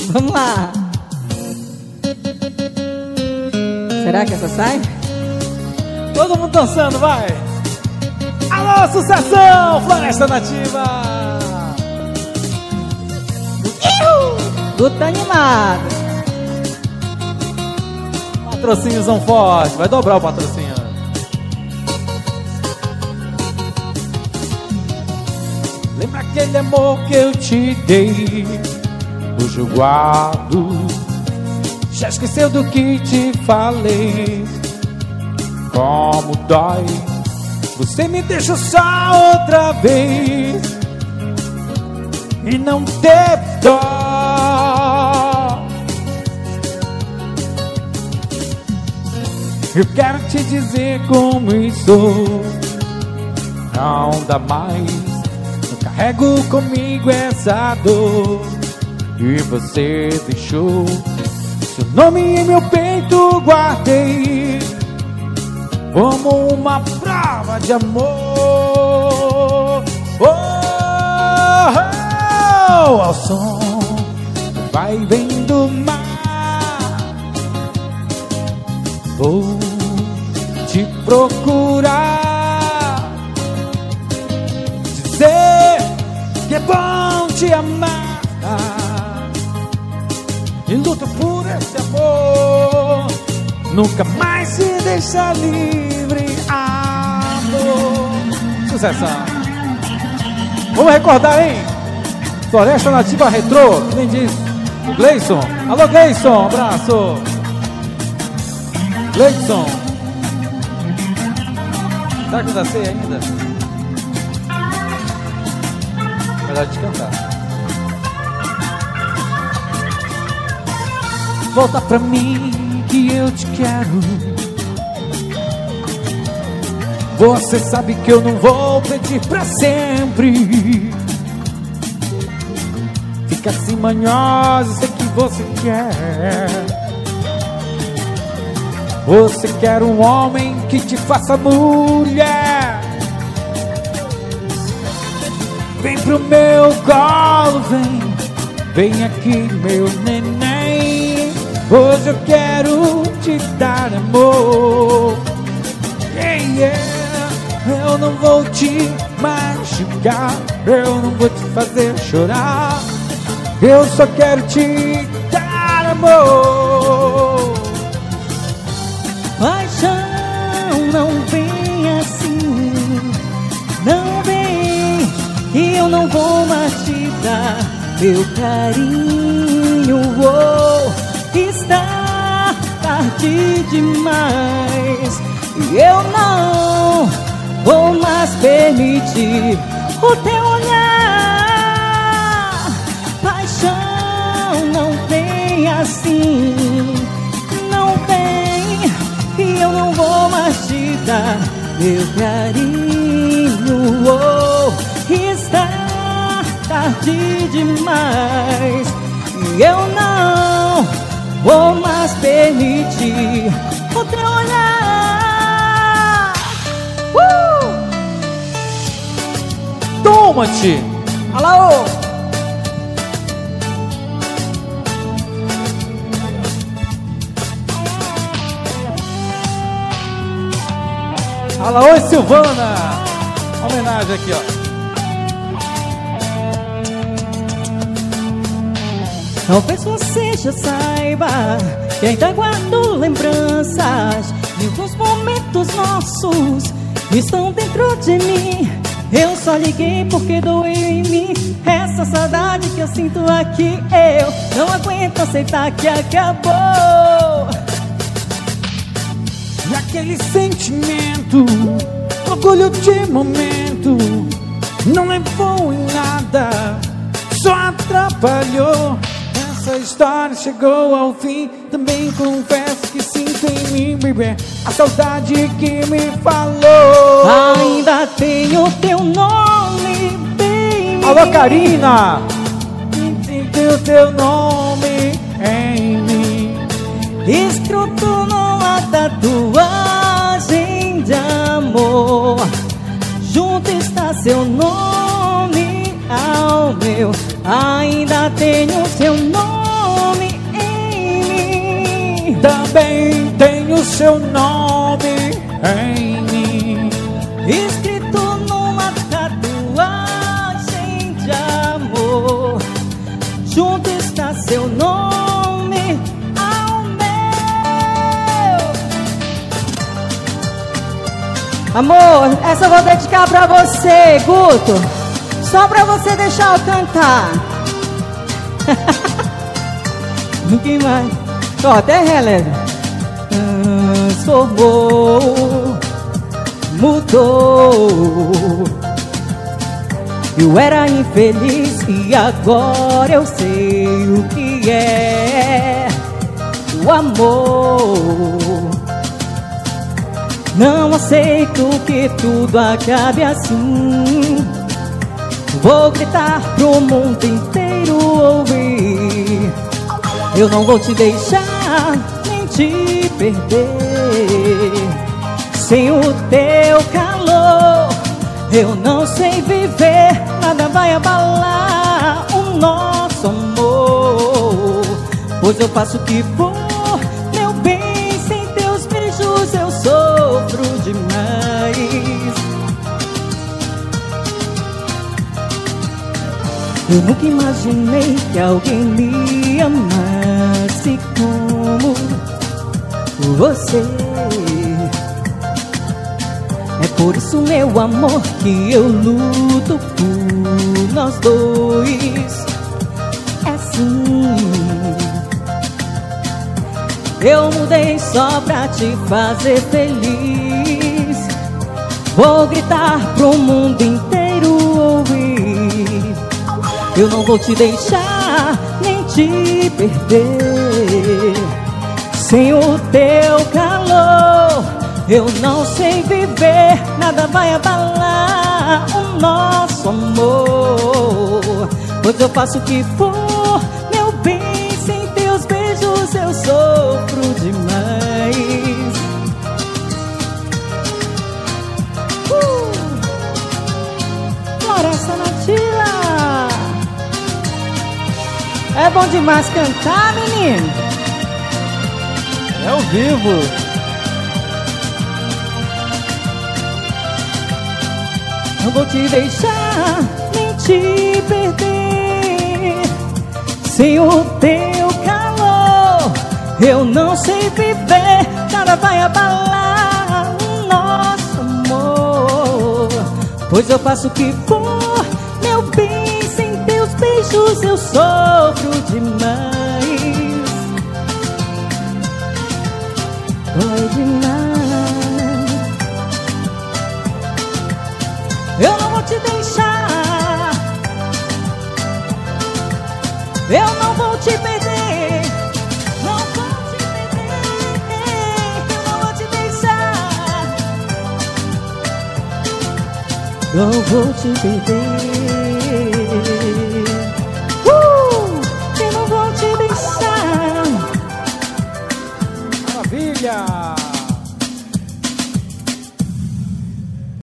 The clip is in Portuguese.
Vamos lá. Será que essa sai? Todo mundo dançando, vai! Alô, sucessão! Floresta Nativa! Tu tá animado. Patrocíniozão forte, vai dobrar o patrocínio. Lembra aquele amor que eu te dei? Hoje eu guardo. Já esqueceu do que te falei? Como dói. Você me deixa só outra vez e não teve dó. Eu quero te dizer como estou. Não dá mais. Eu carrego comigo essa dor. E você deixou seu nome em meu peito, guardei como uma prova de amor. Oh, oh, ao som vai vem do mar, vou te procurar, dizer que é bom te amar e luto por esse amor. Nunca mais se deixa livre, amor. Sucessão. Vamos recordar, hein? Floresta Nativa Retrô. Quem diz? O Gleison. Alô, Gleison. Abraço. Gleison. Será que eu dancei ainda? Melhor de cantar. Volta pra mim que eu te quero. Você sabe que eu não vou pedir pra sempre. Fica assim manhosa, sei que você quer. Você quer um homem que te faça mulher. Vem pro meu colo, vem. Vem aqui, meu neném. Hoje eu quero te dar amor. Yeah, yeah. Eu não vou te machucar, eu não vou te fazer chorar. Eu só quero te dar amor. Paixão, não vem assim. Não vem, que eu não vou mais te dar meu carinho. Oh, está tarde demais e eu não vou mais permitir o teu olhar. Paixão, não vem assim. Não vem, que eu não vou mais te dar meu carinho. Oh, está tarde demais e eu não vou mais permitir o teu olhar. Toma-te! Alô! Alô, Silvana! Homenagem aqui, ó. Talvez você já saiba que ainda guardo lembranças de alguns momentos nossos que estão dentro de mim. Eu só liguei porque doeu em mim essa saudade que eu sinto aqui. Eu não aguento aceitar que acabou. E aquele sentimento, orgulho de momento, não levou em nada, só atrapalhou. Essa história chegou ao fim, também confesso que sinto em mim, bebê, a saudade que me falou. Ainda tenho teu nome bem. Alô, Karina! Tenho o teu nome em mim, escrito numa tatuagem de amor. Junto está seu nome ao meu. Ainda tenho seu nome junto está seu nome ao meu. Amor, essa eu vou dedicar pra você, Guto. Só pra você deixar eu cantar. Ninguém mais. Ó, até releva. Transformou, mudou. Eu era infeliz e agora eu sei o que é o amor. Não aceito que tudo acabe assim. Vou gritar pro mundo inteiro ouvir. Eu não vou te deixar nem te perder. Sem o teu calor eu não sei viver. Nada vai abalar o nosso amor. Pois eu faço o que for, meu bem. Sem teus beijos eu sofro demais. Eu nunca imaginei que alguém me amasse como você. É por isso, meu amor, que eu luto por nós dois. É assim. Eu mudei só pra te fazer feliz. Vou gritar pro mundo inteiro ouvir. Eu não vou te deixar nem te perder. Sem o teu calor eu não sei viver. Nada vai abalar o nosso amor. Pois eu faço o que for, meu bem. Sem teus beijos eu sofro demais. Floresta Nativa. É bom demais cantar, menino. É ao vivo. Não vou te deixar nem te perder. Sem o teu calor eu não sei viver. Nada vai abalar o nosso amor. Pois eu faço o que for, meu bem. Sem teus beijos eu sofro demais. Dói demais. Eu não vou te deixar. Eu não vou te perder. Não vou te perder. Eu não vou te deixar. Não vou te perder.